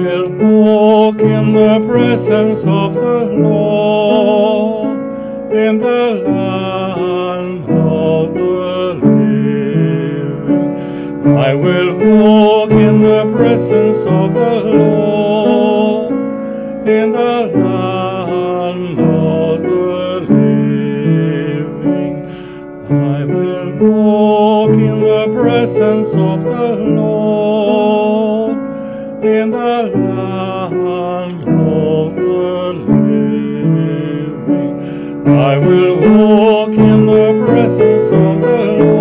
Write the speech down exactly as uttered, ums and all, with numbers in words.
will walk in the presence of the Lord in the land of the living. I will walk in the presence of the Lord in the land of the living. I will walk in the presence of the Lord in the land of the living. I will walk in the presence of the Lord